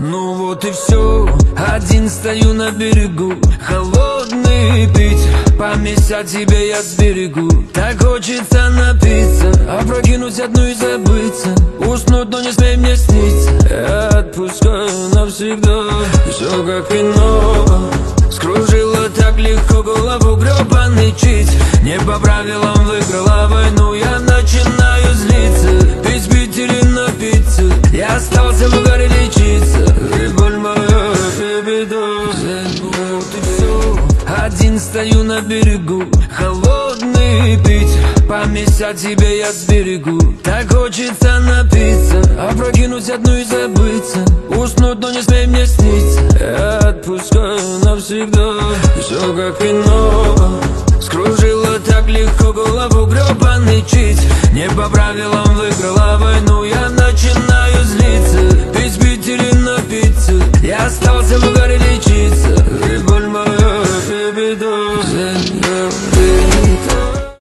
Ну вот и все, один стою на берегу. Холодный Питер, память о тебе я сберегу. Так хочется напиться, опрокинуть одну и забыться. Уснуть, но не смей мне сниться. Я отпускаю навсегда. Все как кино, скружило так легко голову гребаный чит. Не по правилам выиграла войну, я начинаю злиться. Пить, пить или напиться, я остался в угаре лечиться. И боль моя, и беда. Вот и все, один стою на берегу. Холодный Питер, память о тебе я сберегу. Так хочется напиться, опрокинуть одну и забыться. Уснуть, но не смей мне сниться. Я отпускаю навсегда. Все как кино, скружило так легко голову гребаный чит. Не по правилам выиграла войну, я начинаю злиться. Пить, пить или напиться, я остался в угаре лечиться. И боль моя, и беда.